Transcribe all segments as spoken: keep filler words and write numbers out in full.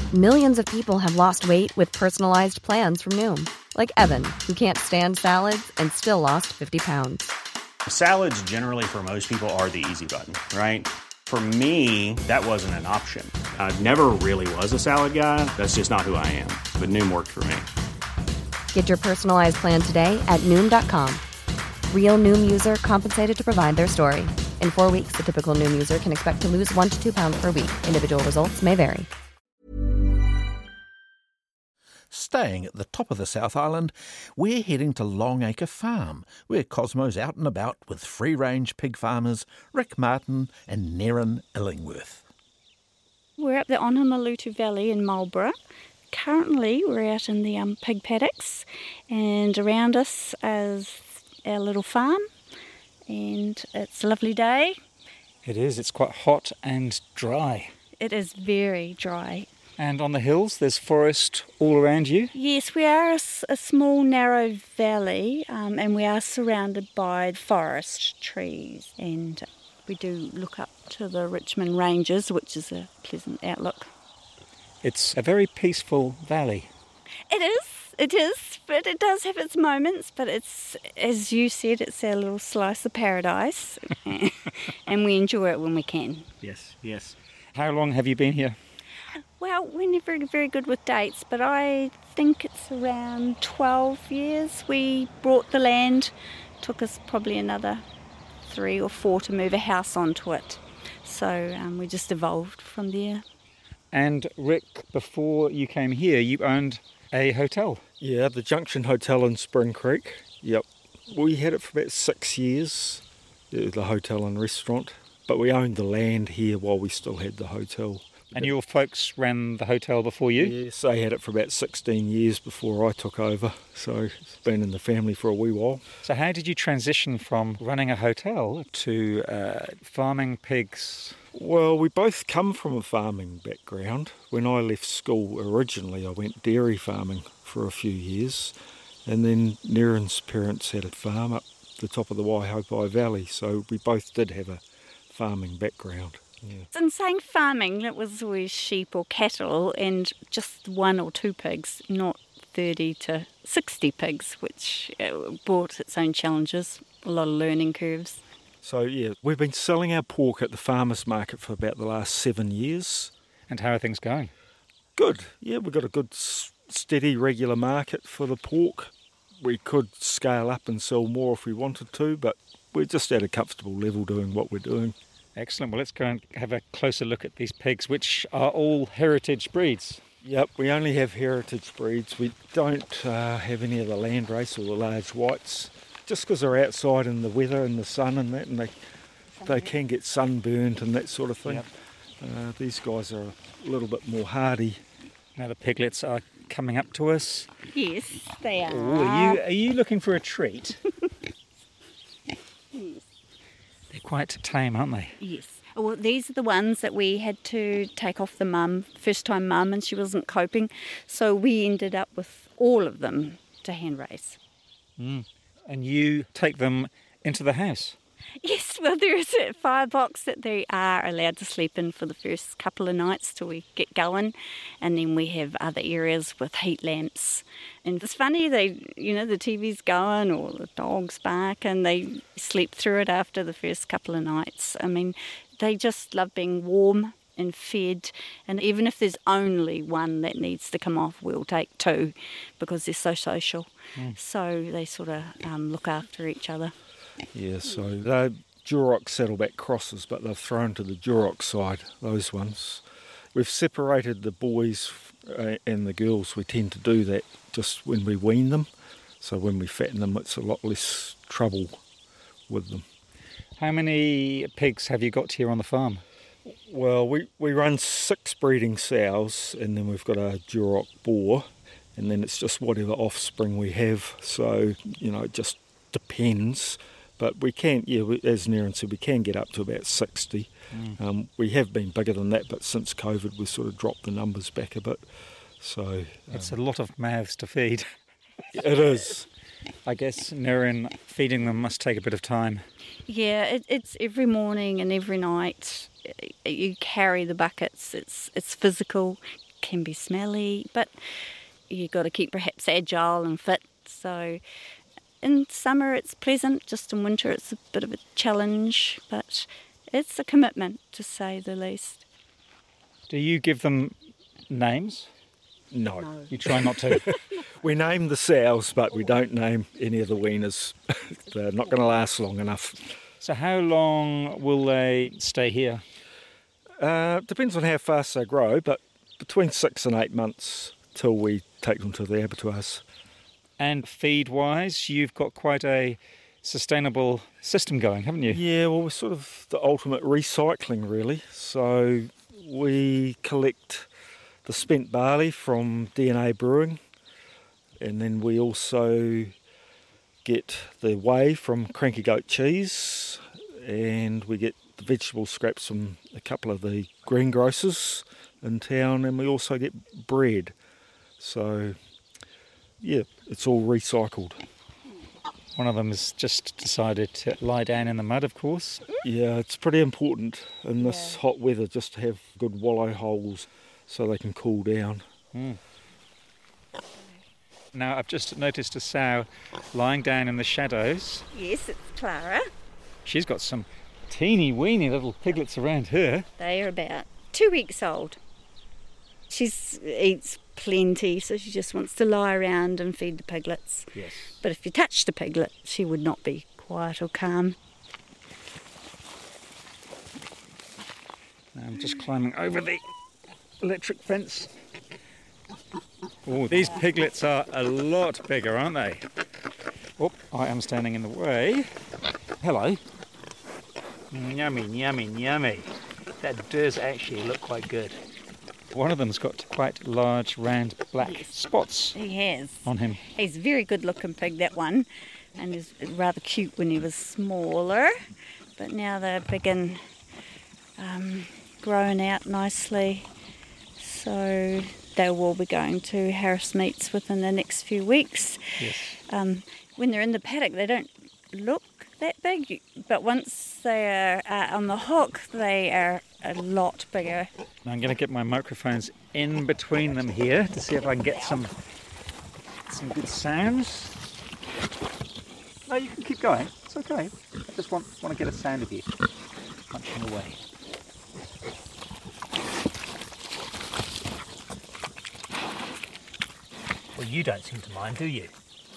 Millions of people have lost weight with personalized plans from Noom. Like Evan, who can't stand salads and still lost fifty pounds. Salads generally for most people are the easy button, right? For me, that wasn't an option. I never really was a salad guy. That's just not who I am. But Noom worked for me. Get your personalized plan today at Noom dot com. Real Noom user compensated to provide their story. In four weeks, the typical Noom user can expect to lose one to two pounds per week. Individual results may vary. Staying at the top of the South Island, we're heading to Longacre Farm, where Cosmo's out and about with free-range pig farmers Rick Martin and Nerin Illingworth. We're up the Onamalutu Valley in Marlborough. Currently, we're out in the um, pig paddocks, and around us is our little farm, and it's a lovely day. It is. It's quite hot and dry. It is very dry. And on the hills, there's forest all around you? Yes, we are a, s- a small, narrow valley, um, and we are surrounded by forest trees. And we do look up to the Richmond Ranges, which is a pleasant outlook. It's a very peaceful valley. It is, it is, but it does have its moments. But it's, as you said, it's our little slice of paradise, and we enjoy it when we can. Yes, yes. How long have you been here? Well, we're never very good with dates, but I think it's around twelve years. We bought the land. Took us probably another three or four to move a house onto it. So um, we just evolved from there. And Rick, before you came here, you owned a hotel. Yeah, the Junction Hotel in Spring Creek. Yep. We had it for about six years, the hotel and restaurant. But we owned the land here while we still had the hotel. And your folks ran the hotel before you? Yes, they had it for about sixteen years before I took over, so it's been in the family for a wee while. So how did you transition from running a hotel to uh, farming pigs? Well, we both come from a farming background. When I left school originally, I went dairy farming for a few years, and then Nerin's parents had a farm up the top of the Waihopai Valley, so we both did have a farming background. Yeah. In saying farming, it was always sheep or cattle and just one or two pigs, not thirty to sixty pigs, which brought its own challenges, a lot of learning curves. So yeah, we've been selling our pork at the farmers market for about the last seven years. And how are things going? Good. Yeah, we've got a good steady regular market for the pork. We could scale up and sell more if we wanted to, but we're just at a comfortable level doing what we're doing. Excellent. Well, let's go and have a closer look at these pigs, which are all heritage breeds. Yep, we only have heritage breeds. We don't uh, have any of the landrace or the large whites, just because they're outside in the weather and the sun and that, and they they can get sunburnt and that sort of thing. Yep. Uh, these guys are a little bit more hardy. Now the piglets are coming up to us. Yes, they are. Ooh, are you are you looking for a treat? Yes. They're quite tame, aren't they? Yes. Well, these are the ones that we had to take off the mum, first time mum, and she wasn't coping. So we ended up with all of them to hand raise. Mm. And you take them into the house? Yes, well, there is a firebox that they are allowed to sleep in for the first couple of nights till we get going. And then we have other areas with heat lamps. And it's funny, they, you know, the T V's going or the dogs bark and they sleep through it after the first couple of nights. I mean, they just love being warm and fed. And even if there's only one that needs to come off, we'll take two because they're so social. Mm. So they sort of um, look after each other. Yeah, so they're Duroc saddleback crosses, but they're thrown to the Duroc side, those ones. We've separated the boys uh, and the girls. We tend to do that just when we wean them. So when we fatten them, it's a lot less trouble with them. How many pigs have you got here on the farm? Well, we, we run six breeding sows, and then we've got a Duroc boar, and then it's just whatever offspring we have. So, you know, it just depends. But we can, yeah, as Nerin said, we can get up to about sixty. Mm. Um, we have been bigger than that, but since COVID, we've sort of dropped the numbers back a bit. So um, it's a lot of mouths to feed. It is. I guess, Nerin, feeding them must take a bit of time. Yeah, it, it's every morning and every night. You carry the buckets. It's it's physical, can be smelly, but you've got to keep perhaps agile and fit. So in summer it's pleasant, just in winter it's a bit of a challenge, but it's a commitment, to say the least. Do you give them names? No. No. You try not to. We name the sows, but we don't name any of the weaners. They're not going to last long enough. So how long will they stay here? Uh, depends on how fast they grow, but between six and eight months till we take them to the abattoirs. And feed-wise, you've got quite a sustainable system going, haven't you? Yeah, well, we're sort of the ultimate recycling, really. So we collect the spent barley from D N A Brewing, and then we also get the whey from Cranky Goat Cheese, and we get the vegetable scraps from a couple of the greengrocers in town, and we also get bread. So, yeah, it's all recycled. One of them has just decided to lie down in the mud, of course. Yeah, it's pretty important in this yeah. hot weather just to have good wallow holes so they can cool down. Mm. Now, I've just noticed a sow lying down in the shadows. Yes, it's Clara. She's got some teeny weeny little piglets around her. They are about two weeks old. She eats plenty, so she just wants to lie around and feed the piglets. Yes. But if you touched a piglet, she would not be quiet or calm. Now I'm just climbing over the electric fence. Oh, these piglets are a lot bigger, aren't they? Oh, I am standing in the way. Hello. Yummy, yummy, yummy. That does actually look quite good. One of them's got quite large, round, black yes. spots he has. on him. He's a very good-looking pig, that one, and he's rather cute when he was smaller. But now they're big and um, grown out nicely. So they will be going to Harris Meats within the next few weeks. Yes. Um, when they're in the paddock, they don't look that big, but once they are uh, on the hook, they are a lot bigger. Now I'm going to get my microphones in between them here to see if I can get some some good sounds. No, you can keep going. It's okay. I just want want to get a sound of you punching away. Well, you don't seem to mind, do you?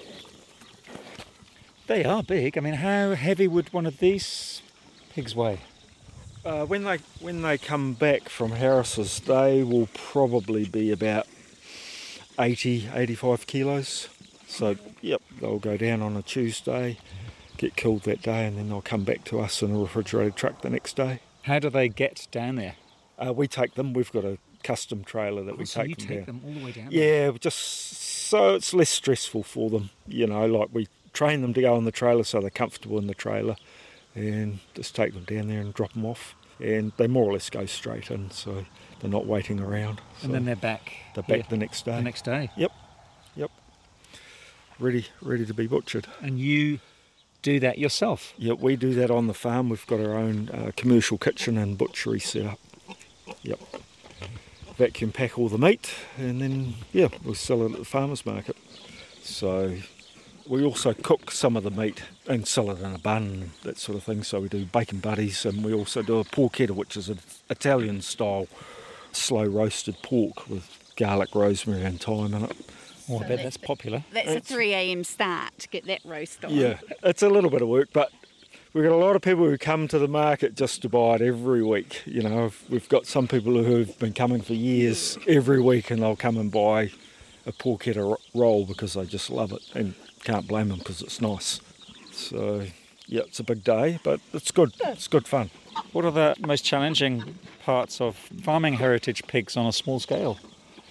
They are big. I mean, how heavy would one of these pigs weigh? Uh, when they when they come back from Harris's, they will probably be about eighty, eighty-five kilos. So, yep, they'll go down on a Tuesday, get killed that day, and then they'll come back to us in a refrigerated truck the next day. How do they get down there? Uh, we take them. We've got a custom trailer that oh, we so take you them take down. them all the way down Yeah, there? just so it's less stressful for them. You know, like we train them to go on the trailer so they're comfortable in the trailer, and just take them down there and drop them off. And they more or less go straight in, so they're not waiting around. So and then they're back. They're here back the next day. The next day. Yep, yep. Ready, ready to be butchered. And you do that yourself? Yep, we do that on the farm. We've got our own uh, commercial kitchen and butchery set up. Yep. Vacuum pack all the meat, and then yeah, we'll sell it at the farmers market. So we also cook some of the meat and sell it in a bun, that sort of thing. So we do bacon buddies, and we also do a porchetta, which is an Italian style slow roasted pork with garlic, rosemary and thyme in it. Oh, I bet that's popular. That's It's- a three a.m. start to get that roast on. Yeah, it's a little bit of work, but we've got a lot of people who come to the market just to buy it every week. You know, we've got some people who have been coming for years every week, and they'll come and buy a porchetta roll because they just love it, and can't blame them because it's nice. So, yeah, it's a big day, but it's good. It's good fun. What are the most challenging parts of farming heritage pigs on a small scale?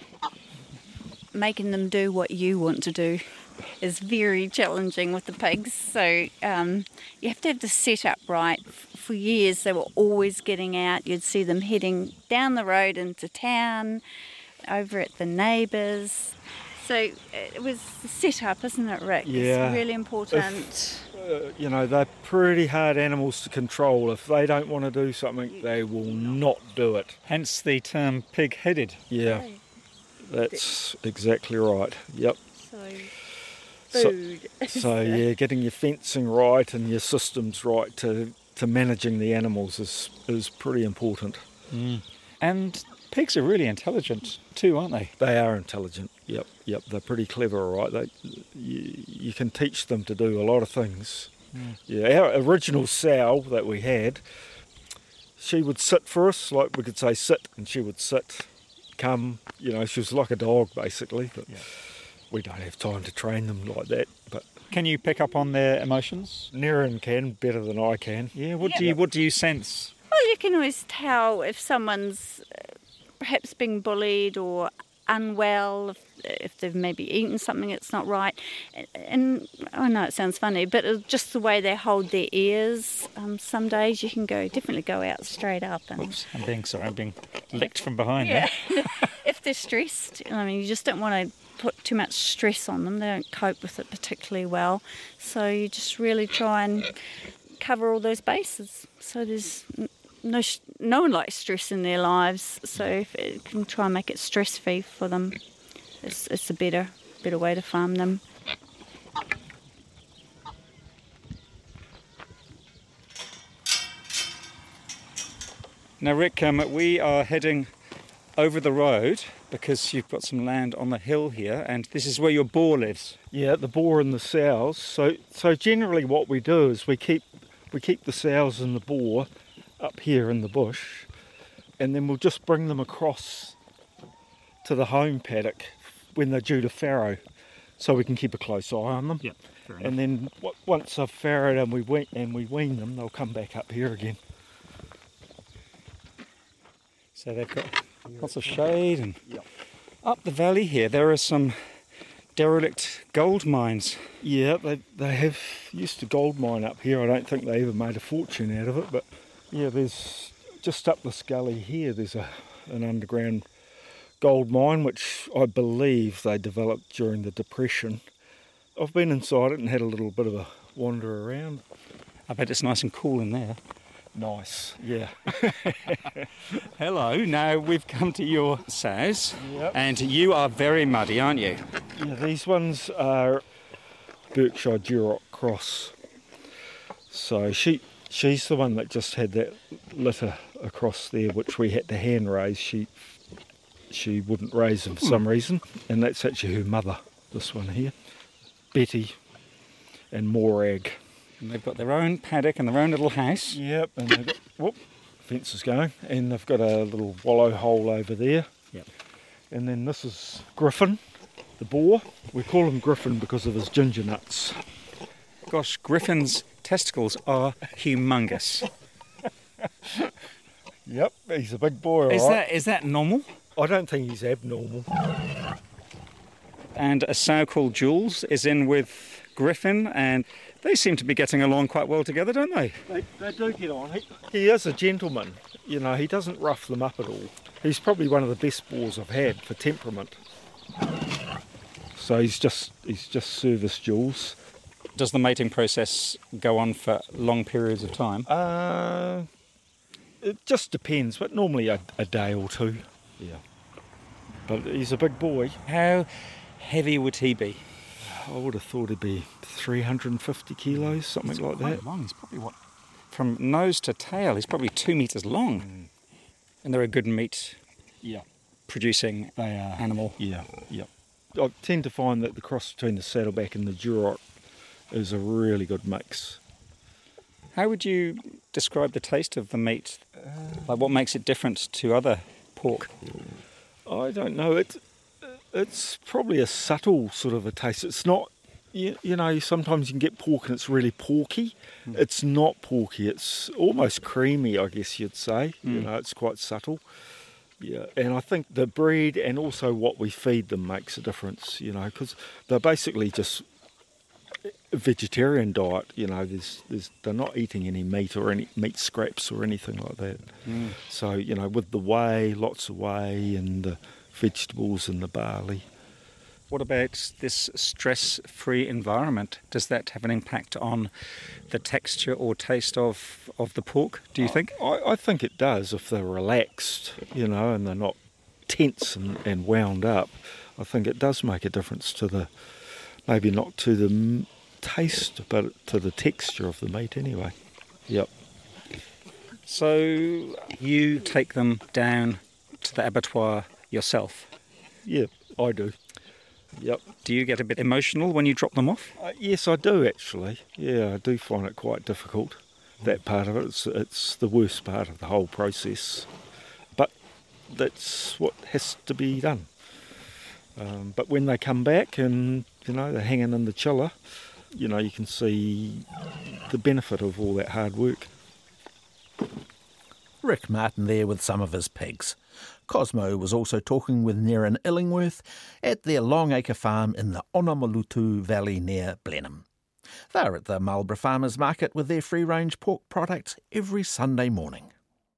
Making them do what you want to do is very challenging with the pigs. So um, you have to have the setup right. For years they were always getting out. You'd see them heading down the road into town, over at the neighbours. So it was the setup, isn't it, Rick? Yeah. It's really important. If, uh, you know, they're pretty hard animals to control. If they don't want to do something, they will not do it. Hence the term pig-headed. Yeah, that's exactly right. Yep. So, So, food. so yeah, getting your fencing right and your systems right to, to managing the animals is is pretty important. Mm. And pigs are really intelligent too, aren't they? They are intelligent. Yep, yep. They're pretty clever, all right. They, you, you can teach them to do a lot of things. Mm. Yeah, our original sow that we had, she would sit for us, like we could say sit, and she would sit, come. You know, she was like a dog basically. But yeah. We don't have time to train them like that. But can you pick up on their emotions? Niran can better than I can. Yeah. What yeah. do you What do you sense? Well, you can always tell if someone's perhaps being bullied or unwell, if, if they've maybe eaten something that's not right. And I know it sounds funny, but just the way they hold their ears, um, some days you can go definitely go out straight up. And Oops, I'm being sorry, I'm being licked from behind yeah. there. If they're stressed, I mean, you just don't want to put too much stress on them. They don't cope with it particularly well. So you just really try and cover all those bases. So there's no no one likes stress in their lives. So if it can try and make it stress-free for them, it's it's a better better way to farm them. Now, Rick, um, we are heading over the road because you've got some land on the hill here, and this is where your boar lives. Yeah, the boar and the sows. So, so generally, what we do is we keep we keep the sows and the boar up here in the bush, and then we'll just bring them across to the home paddock when they're due to farrow, so we can keep a close eye on them. Yeah, fair enough. And then w- once they've farrowed and we wean and we wean them, they'll come back up here again. So they've got lots of shade, and yep. Up the valley here there are some derelict gold mines. Yeah, they they have used to gold mine up here. I don't think they ever made a fortune out of it, but yeah, there's just up this gully here, there's a an underground gold mine which I believe they developed during the Depression. I've been inside it and had a little bit of a wander around. I bet it's nice and cool in there. Nice, yeah. Hello, now we've come to your sows, Yep. and you are very muddy, aren't you? Yeah, these ones are Berkshire Duroc Cross. So she she's the one that just had that litter across there, which we had to hand raise. She she wouldn't raise them for some Hmm. reason, and that's actually her mother, this one here, Betty and Morag. And they've got their own paddock and their own little house. Yep, and they've got, whoop, fence is going, and they've got a little wallow hole over there. Yep. And then this is Griffin, the boar. We call him Griffin because of his ginger nuts. Gosh, Griffin's testicles are humongous. Yep, he's a big boy, all Is right. that is that normal? I don't think he's abnormal. And a sow called Jules is in with Griffin, and they seem to be getting along quite well together, don't they? They, they do get on. He, he is a gentleman. You know, he doesn't rough them up at all. He's probably one of the best boars I've had for temperament. So he's just he's just service Jules. Does the mating process go on for long periods of time? Uh, it just depends, but normally a, a day or two. Yeah. But he's a big boy. How heavy would he be? I would have thought he'd be three hundred fifty kilos, something He's like quite that. long. He's probably what? From nose to tail, he's probably two metres long. Mm. And they're a good meat Yeah. producing They are. animal. Yeah, yeah. I tend to find that the cross between the saddleback and the Duroc is a really good mix. How would you describe the taste of the meat? Like, what makes it different to other pork? I don't know. It's it's probably a subtle sort of a taste. It's not. You, you know, sometimes you can get pork and it's really porky. Mm. It's not porky. It's almost creamy, I guess you'd say. Mm. You know, it's quite subtle. Yeah, and I think the breed and also what we feed them makes a difference. You know, because they're basically just a vegetarian diet. You know, there's, there's they're not eating any meat or any meat scraps or anything like that. Mm. So you know, with the whey, lots of whey and the vegetables and the barley. What about this stress-free environment? Does that have an impact on the texture or taste of, of the pork, do you think? I, I think it does if they're relaxed, you know, and they're not tense and, and wound up, I think it does make a difference to the, maybe not to the m- taste, but to the texture of the meat anyway. Yep. So you take them down to the abattoir yourself? Yeah, I do. Yep. Do you get a bit emotional when you drop them off? Uh, yes, I do actually. Yeah, I do find it quite difficult. That part of it, it's, it's the worst part of the whole process. But that's what has to be done. Um, but when they come back and, you know, they're hanging in the chiller, you know, you can see the benefit of all that hard work. Rick Martin there with some of his pigs. Cosmo was also talking with Nerin Illingworth at their Longacre farm in the Onomalutu Valley near Blenheim. They're at the Marlborough Farmers Market with their free-range pork products every Sunday morning.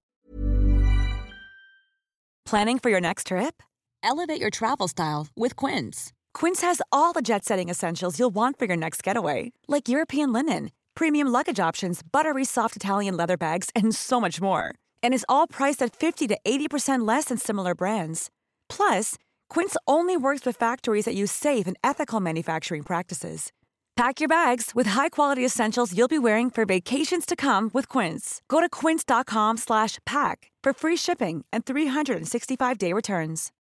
Planning for your next trip? Elevate your travel style with Quince. Quince has all the jet-setting essentials you'll want for your next getaway, like European linen, premium luggage options, buttery soft Italian leather bags, and so much more. And is all priced at fifty to eighty percent less than similar brands. Plus, Quince only works with factories that use safe and ethical manufacturing practices. Pack your bags with high-quality essentials you'll be wearing for vacations to come with Quince. Go to quince.com slash pack for free shipping and three sixty-five day returns.